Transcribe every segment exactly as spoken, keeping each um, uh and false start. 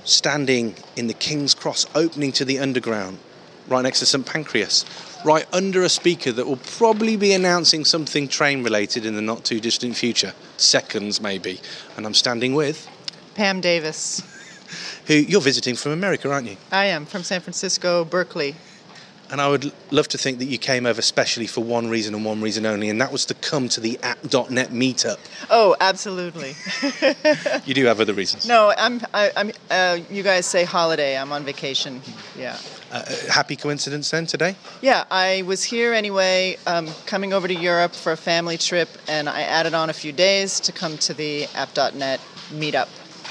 standing in the King's Cross opening to the underground, right next to St Pancras, right under a speaker that will probably be announcing something train-related in the not-too-distant future. Seconds, maybe. And I'm standing with... Pam Davis. Who you're visiting from America, aren't you? I am, from San Francisco, Berkeley. And I would love to think that you came over specially for one reason and one reason only, and that was to come to the app dot net meetup. Oh, absolutely. You do have other reasons? No, I'm. I, I'm. Uh, you guys say holiday. I'm on vacation. Yeah. Uh, happy coincidence then today? Yeah, I was here anyway, um, coming over to Europe for a family trip, and I added on a few days to come to the app dot net meetup.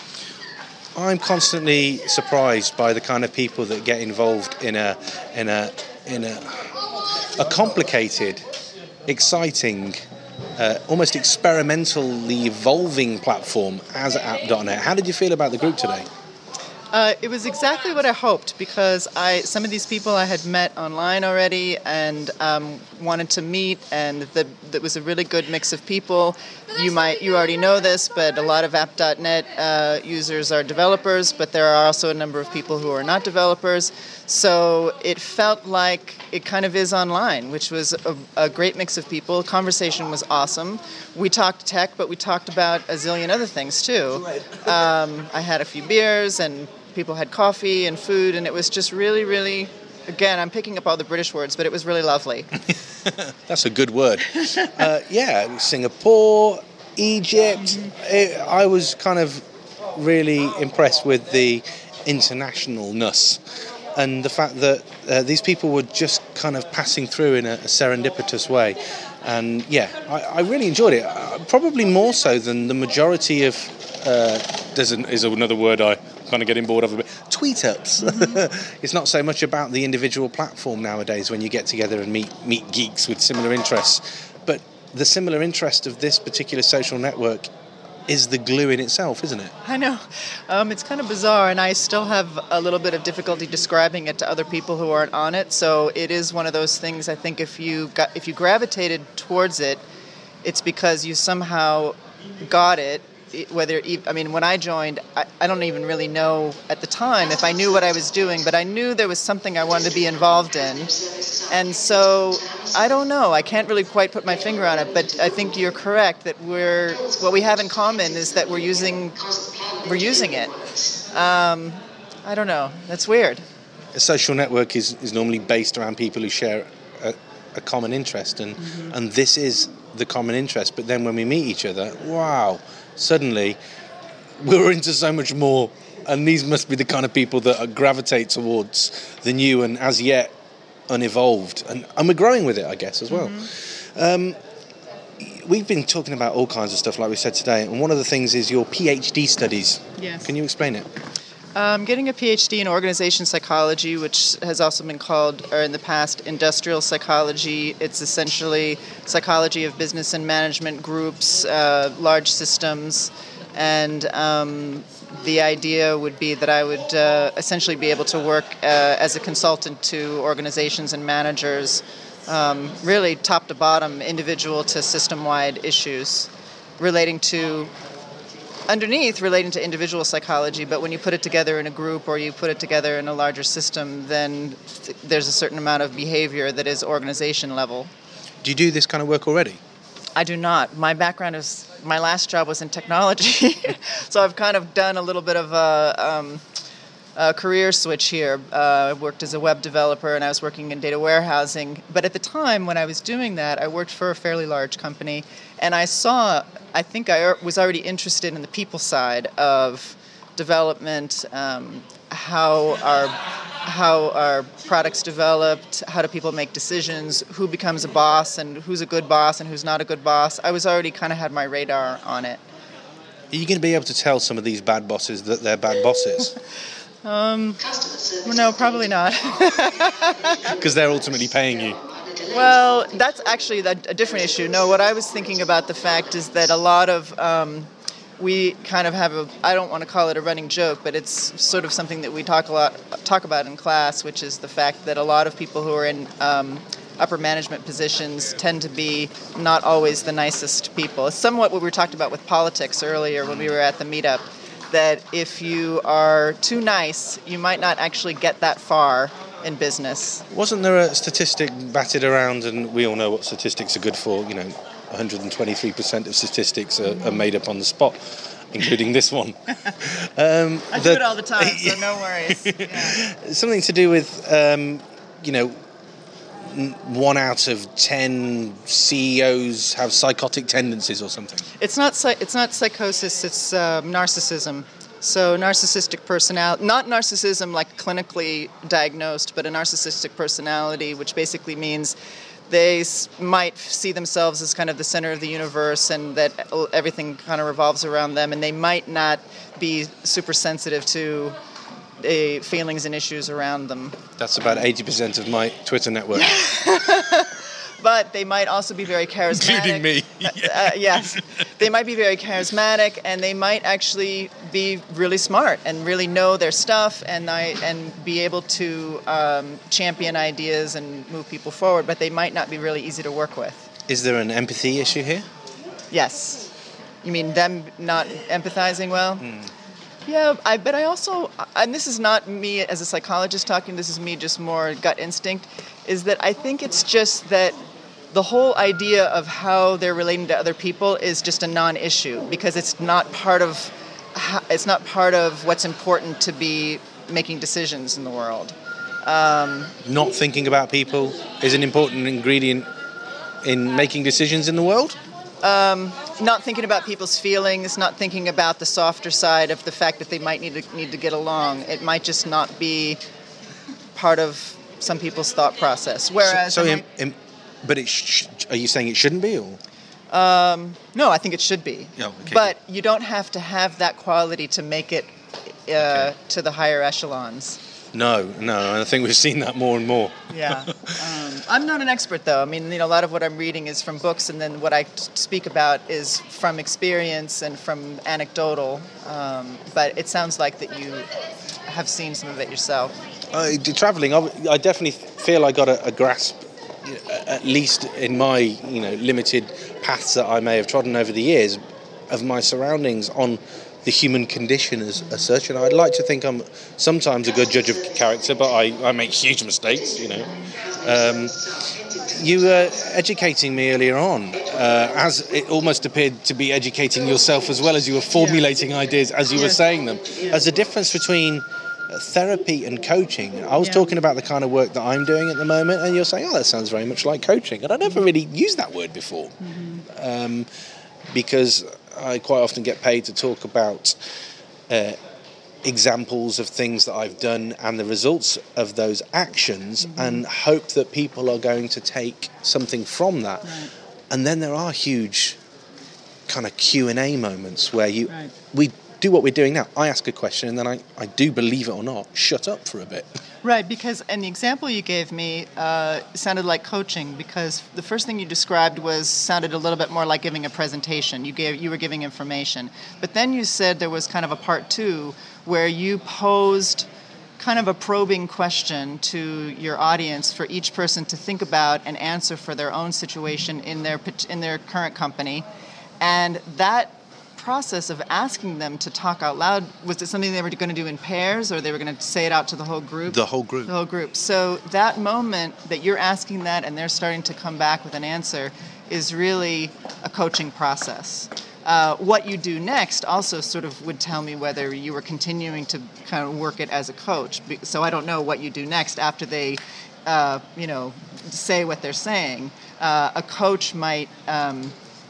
I'm constantly surprised by the kind of people that get involved in a in a in a a complicated, exciting, uh, almost experimentally evolving platform as app dot net. How did you feel about the group today? Uh, it was exactly what I hoped, because I some of these people I had met online already and um, wanted to meet, and the, that was a really good mix of people. You might you already know this, but a lot of app dot net uh, users are developers, but there are also a number of people who are not developers. So it felt like it kind of is online, which was a, a great mix of people. Conversation was awesome. We talked tech, but we talked about a zillion other things too. Um, I had a few beers, and people had coffee and food, and it was just really, really, again, I'm picking up all the British words, but it was really lovely. That's a good word. uh, yeah, Singapore, Egypt. Mm-hmm. It, I was kind of really impressed with the internationalness and the fact that uh, these people were just kind of passing through in a, a serendipitous way. And yeah, I, I really enjoyed it. Uh, probably more so than the majority of, uh, there's an, is another word I kind of getting bored of a bit, tweet-ups. Mm-hmm. It's not so much about the individual platform nowadays when you get together and meet meet geeks with similar interests, but the similar interest of this particular social network is the glue in itself, isn't it? I know. Um, it's kind of bizarre, and I still have a little bit of difficulty describing it to other people who aren't on it, so it is one of those things. I think if you got, if you gravitated towards it, it's because you somehow got it. Whether, I mean, when I joined, I, I don't even really know at the time if I knew what I was doing, but I knew there was something I wanted to be involved in. And so, I don't know, I can't really quite put my finger on it, but I think you're correct that we're, what we have in common is that we're using, we're using it. Um, I don't know, that's weird. A social network is, is normally based around people who share a, a common interest, and, mm-hmm. and this is the common interest, but then when we meet each other, wow, suddenly we're into so much more, and these must be the kind of people that gravitate towards the new and as yet unevolved, and, and we're growing with it, I guess, as well. Mm-hmm. Um, we've been talking about all kinds of stuff, like we said today, and one of the things is your PhD studies. Yes. Can you explain it? I'm getting a PhD in organization psychology, which has also been called, or in the past, industrial psychology. It's essentially psychology of business and management groups, uh, large systems, and um, the idea would be that I would uh, essentially be able to work uh, as a consultant to organizations and managers, um, really top to bottom, individual to system-wide issues relating to underneath relating to individual psychology, but when you put it together in a group or you put it together in a larger system, then th- there's a certain amount of behavior that is organization level. Do you do this kind of work already? I do not. My background is, my last job was in technology, so I've kind of done a little bit of a, um, a career switch here. Uh, I worked as a web developer and I was working in data warehousing, but at the time when I was doing that, I worked for a fairly large company, and I saw I think I was already interested in the people side of development, um, how our how our products developed, how do people make decisions, who becomes a boss, and who's a good boss and who's not a good boss. I was already kind of had my radar on it. Are you going to be able to tell some of these bad bosses that they're bad bosses? um, no, probably not. Because they're ultimately paying you. Well, that's actually a different issue. No, what I was thinking about the fact is that a lot of, um, we kind of have a, I don't want to call it a running joke, but it's sort of something that we talk a lot, talk about in class, which is the fact that a lot of people who are in um, upper management positions tend to be not always the nicest people. It's somewhat what we were talking about with politics earlier when we were at the meetup. that if you are too nice, you might not actually get that far in business. Wasn't there a statistic batted around, and we all know what statistics are good for, you know, one hundred twenty-three percent of statistics are, are made up on the spot, including this one. Um, I do that, it all the time, so no worries. Yeah. Something to do with, um, you know, one out of ten C E Os have psychotic tendencies or something. It's not it's not psychosis, it's um, narcissism. So narcissistic personality, not narcissism like clinically diagnosed, but a narcissistic personality, which basically means they might see themselves as kind of the center of the universe and that everything kind of revolves around them, and they might not be super sensitive to uh, feelings and issues around them. That's about eighty percent of my Twitter network. But they might also be very charismatic. Including me. uh, yes. They might be very charismatic, and they might actually be really smart and really know their stuff and I, and be able to um, champion ideas and move people forward, but they might not be really easy to work with. Is there an empathy issue here? Yes. You mean them not empathizing well? Mm. Yeah, I, but I also, and this is not me as a psychologist talking, this is me just more gut instinct, is that I think it's just that the whole idea of how they're relating to other people is just a non-issue because it's not part of it's not part of what's important to be making decisions in the world. Um, not thinking about people is an important ingredient in making decisions in the world? Um, not thinking about people's feelings, not thinking about the softer side of the fact that they might need to need to get along. It might just not be part of some people's thought process. Whereas, so, so might, im, im, but it sh- are you saying it shouldn't be, or? Um, no, I think it should be. Oh, okay. But you don't have to have that quality to make it uh, okay. to the higher echelons. No, no, and I think we've seen that more and more. Yeah. Um, I'm not an expert, though. I mean, you know, a lot of what I'm reading is from books, and then what I speak about is from experience and from anecdotal. Um, but it sounds like that you have seen some of it yourself. Uh, traveling, I, I definitely feel I got a, a grasp, at least in my, you know, limited paths that I may have trodden over the years, of my surroundings on the human condition as, as such. And I'd like to think I'm sometimes a good judge of character, but I, I make huge mistakes, you know. Um, you were educating me earlier on, uh, as it almost appeared to be educating yourself as well as you were formulating yeah. ideas as you yeah. were saying them. Yeah. As a difference between therapy and coaching. I was yeah. talking about the kind of work that I'm doing at the moment, and you're saying, oh, that sounds very much like coaching. And I never really used that word before, mm-hmm. um, because I quite often get paid to talk about uh, examples of things that I've done and the results of those actions, mm-hmm. and hope that people are going to take something from that. Right. And then there are huge kind of Q and A moments where you right. we do what we're doing now. I ask a question, and then I, I do, believe it or not, shut up for a bit. Right, because, and the example you gave me uh, sounded like coaching, because the first thing you described was, sounded a little bit more like giving a presentation. You gave, you were giving information. But then you said there was kind of a part two, where you posed kind of a probing question to your audience for each person to think about and answer for their own situation in their in their current company. And that process of asking them to talk out loud, was it something they were going to do in pairs, or they were going to say it out to the whole group? The whole group. The whole group. So that moment that you're asking that and they're starting to come back with an answer is really a coaching process. Uh, what you do next also sort of would tell me whether you were continuing to kind of work it as a coach. So I don't know what you do next after they, uh, you know, say what they're saying. Uh, a coach might Um,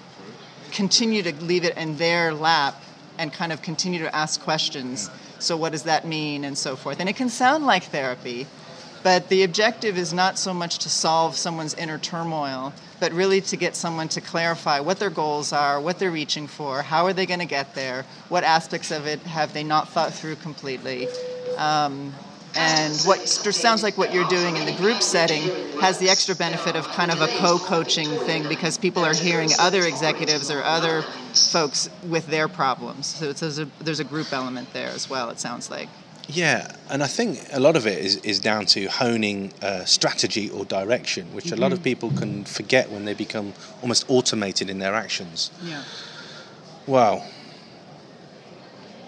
continue to leave it in their lap and kind of continue to ask questions. So what does that mean, and so forth. And it can sound like therapy, but the objective is not so much to solve someone's inner turmoil, but really to get someone to clarify what their goals are, what they're reaching for, how are they going to get there, what aspects of it have they not thought through completely. Um, And what sounds like what you're doing in the group setting has the extra benefit of kind of a co-coaching thing, because people are hearing other executives or other folks with their problems. So it's, there's, a, there's a group element there as well, it sounds like. Yeah, and I think a lot of it is, is down to honing uh, strategy or direction, which mm-hmm. a lot of people can forget when they become almost automated in their actions. Yeah. Wow.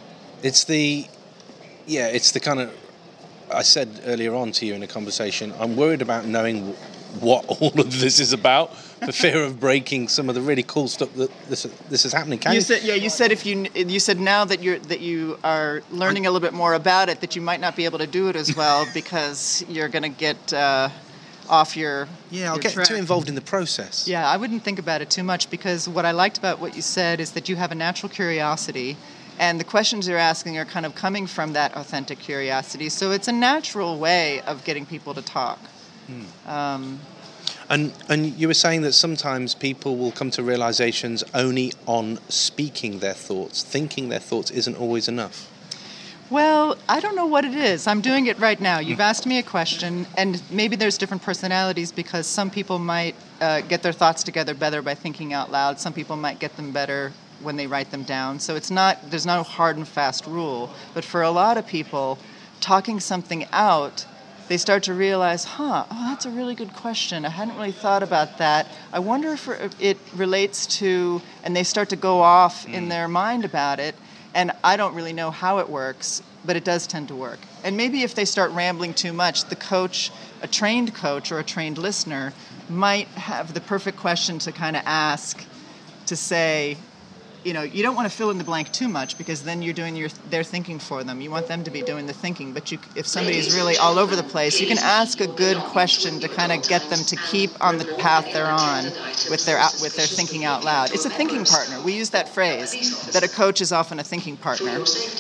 It's the, yeah, it's the kind of, I said earlier on to you in a conversation, I'm worried about knowing what all of this is about, for fear of breaking some of the really cool stuff that this this is happening. Can you you said, yeah, you said if you you said now that you're that you are learning a little bit more about it, that you might not be able to do it as well because you're going to get uh, off your yeah, I'll your get track. too involved in the process. Yeah, I wouldn't think about it too much, because what I liked about what you said is that you have a natural curiosity, and the questions you're asking are kind of coming from that authentic curiosity. So it's a natural way of getting people to talk. Hmm. Um, And and you were saying that sometimes people will come to realizations only on speaking their thoughts. Thinking their thoughts isn't always enough. Well, I don't know what it is. I'm doing it right now. You've asked me a question, and maybe there's different personalities, because some people might uh, get their thoughts together better by thinking out loud. Some people might get them better when they write them down. So it's not, there's no hard and fast rule. But for a lot of people, talking something out, they start to realize, huh, oh, that's a really good question. I hadn't really thought about that. I wonder if it relates to, and they start to go off mm. in their mind about it. And I don't really know how it works, but it does tend to work. And maybe if they start rambling too much, the coach, a trained coach or a trained listener, might have the perfect question to kind of ask, to say, you know, you don't want to fill in the blank too much, because then you're doing your their thinking for them. You want them to be doing the thinking. But you, if somebody's really all over the place, you can ask a good question to kind of get them to keep on the path they're on with their with their thinking out loud. It's a thinking partner. We use that phrase, that a coach is often a thinking partner.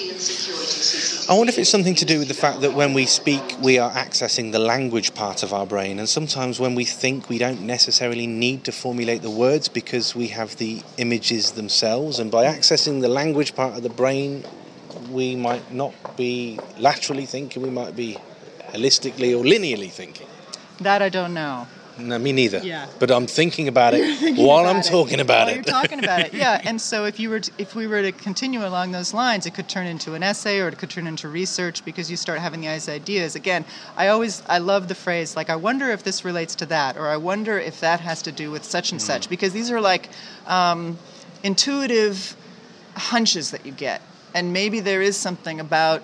I wonder if it's something to do with the fact that when we speak, we are accessing the language part of our brain, and sometimes when we think, we don't necessarily need to formulate the words because we have the images themselves, and by accessing the language part of the brain, we might not be laterally thinking, we might be holistically or linearly thinking. That I don't know. No, me neither. Yeah. But I'm thinking about it thinking while about I'm it. talking about while it. You're talking about it, yeah. And so if you were, to, if we were to continue along those lines, it could turn into an essay, or it could turn into research, because you start having these ideas. Again, I always, I love the phrase, like, I wonder if this relates to that, or I wonder if that has to do with such and mm. such, because these are like um, intuitive hunches that you get, and maybe there is something about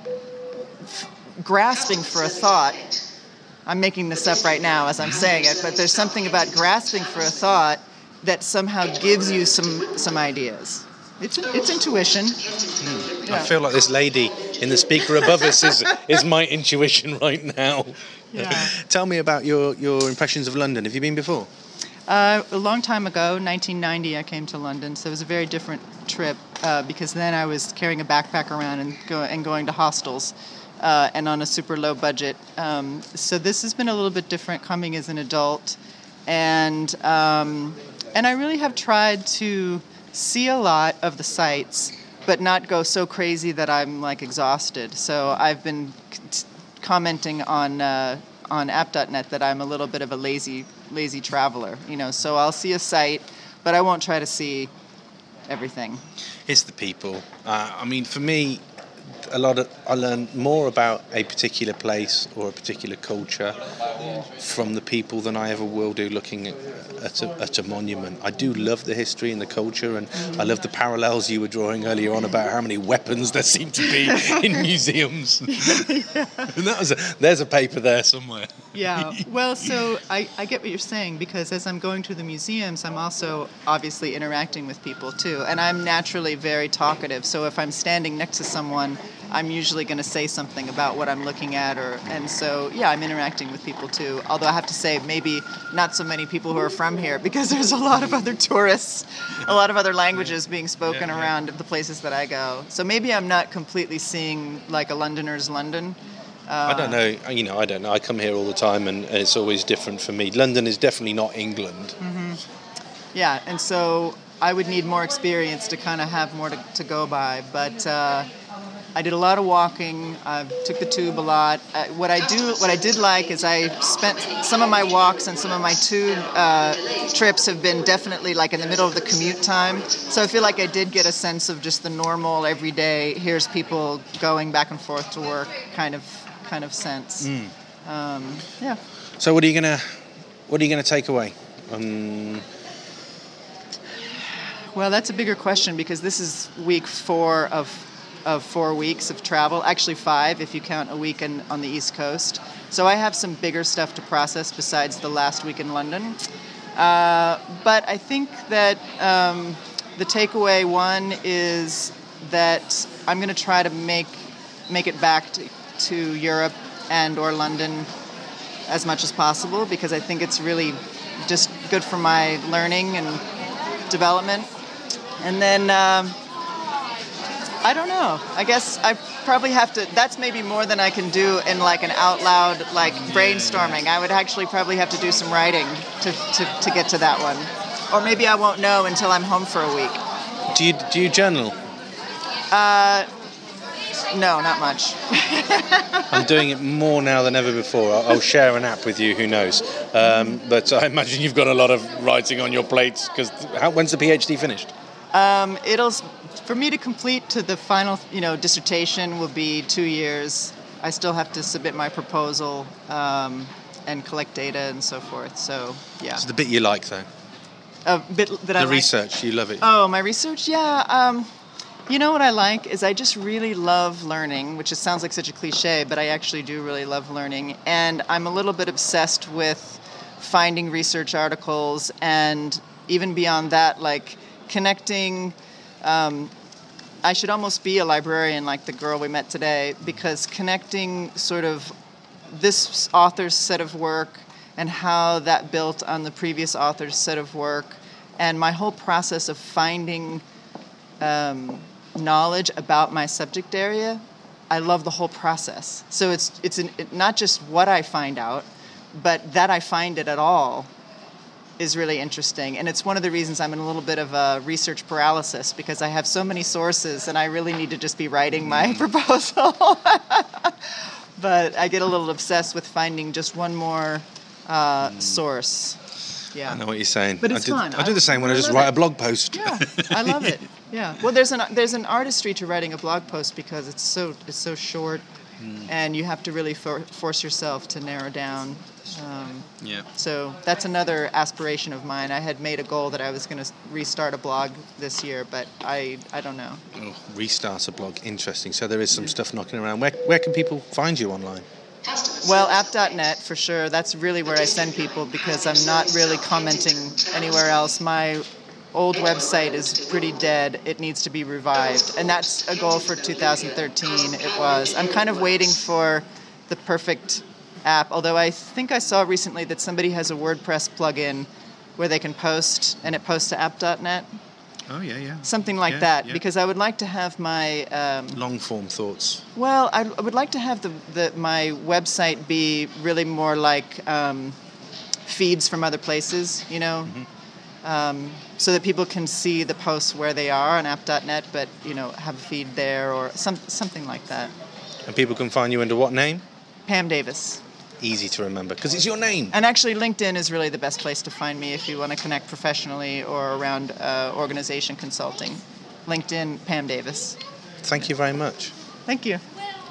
f- grasping for a thought. I'm making this up right now as I'm saying it, but there's something about grasping for a thought that somehow gives you some some ideas. It's it's intuition. Mm. Yeah. I feel like this lady in the speaker above us is is my intuition right now. Yeah. Tell me about your, your impressions of London. Have you been before? Uh, a long time ago, nineteen ninety, I came to London, so it was a very different trip, uh, because then I was carrying a backpack around and, go, and going to hostels. Uh, and on a super low budget. Um, so this has been a little bit different coming as an adult. And um, and I really have tried to see a lot of the sights, but not go so crazy that I'm like exhausted. So I've been c- commenting on uh, on app dot net that I'm a little bit of a lazy lazy traveler. You know, so I'll see a site, but I won't try to see everything. It's the people. Uh, I mean, for me, a lot of I learn more about a particular place or a particular culture from the people than I ever will do looking at, at, a, at a monument. I do love the history and the culture, and I love the parallels you were drawing earlier on about how many weapons there seem to be in museums. Yeah. And that was a, there's a paper there somewhere. Yeah, well, so I, I get what you're saying, because as I'm going to the museums, I'm also obviously interacting with people too, and I'm naturally very talkative, so if I'm standing next to someone, I'm usually going to say something about what I'm looking at, or and so, yeah, I'm interacting with people too, although I have to say maybe not so many people who are from here, because there's a lot of other tourists, a lot of other languages being spoken yeah, yeah. around the places that I go. So maybe I'm not completely seeing like a Londoner's London. Uh, I don't know, you know, I don't know. I come here all the time, and, and it's always different for me. London is definitely not England. Mm-hmm. Yeah, and so I would need more experience to kind of have more to, to go by. But uh, I did a lot of walking. I took the tube a lot. Uh, what I do, what I did like is I spent some of my walks and some of my tube uh, trips have been definitely like in the middle of the commute time. So I feel like I did get a sense of just the normal, everyday. Here's people going back and forth to work, kind of. kind of sense. Mm. Um, yeah. So what are you gonna what are you gonna take away? Um... Well, that's a bigger question, because this is week four of of four weeks of travel, actually five if you count a week in, on the East Coast. So I have some bigger stuff to process besides the last week in London. Uh, but I think that um, the takeaway one is that I'm going to try to make make it back to, to Europe and or London as much as possible, because I think it's really just good for my learning and development. And then um, I don't know. I guess I probably have to. That's maybe more than I can do in like an out loud like brainstorming. I would actually probably have to do some writing to to, to get to that one, or maybe I won't know until I'm home for a week. Do you do you journal? Uh, no, not much. I'm doing it more now than ever before. I'll, I'll share an app with you. Who knows? Um, but I imagine you've got a lot of writing on your plate, because when's the PhD finished? Um, it'll, for me to complete to the final, you know, dissertation will be two years. I still have to submit my proposal um, and collect data and so forth. So, yeah. It's the bit you like, though. A bit that I The like. research, you love it. Oh, my research, yeah. Um, you know what I like is I just really love learning, which just sounds like such a cliche, but I actually do really love learning. And I'm a little bit obsessed with finding research articles, and even beyond that, like connecting. Um, I should almost be a librarian like the girl we met today, because connecting sort of this author's set of work and how that built on the previous author's set of work, and my whole process of finding um, knowledge about my subject area. I love the whole process. So it's it's an, it, not just what I find out, but that I find it at all is really interesting. And it's one of the reasons I'm in a little bit of a research paralysis, because I have so many sources and I really need to just be writing my proposal. But I get a little obsessed with finding just one more uh, mm. source. Yeah. I know what you're saying. But it's I do, fun. I do the same when I, I just it. write a blog post. Yeah, I love it. Yeah. Well, there's an there's an artistry to writing a blog post, because it's so it's so short, mm. and you have to really for, force yourself to narrow down. Um, yeah. So that's another aspiration of mine. I had made a goal that I was going to restart a blog this year, but I I don't know. Oh, restart a blog. Interesting. So there is some stuff knocking around. Where where can people find you online? Well, app dot net for sure. That's really where I send people, because I'm not really commenting anywhere else. My old website is pretty dead. It needs to be revived. And that's a goal for two thousand thirteen. It was. I'm kind of waiting for the perfect app, although I think I saw recently that somebody has a WordPress plugin where they can post, and it posts to app dot net. Oh, yeah, yeah. Something like yeah, that, yeah. because I would like to have my... Um, long-form thoughts. Well, I, I would like to have the, the my website be really more like um, feeds from other places, you know, mm-hmm. um, so that people can see the posts where they are on app dot net, but, you know, have a feed there or some something like that. And people can find you under what name? Pam Davis. Easy to remember, because it's your name. And actually, LinkedIn is really the best place to find me if you want to connect professionally or around uh, organization consulting. LinkedIn, Pam Davis. Thank you very much. Thank you.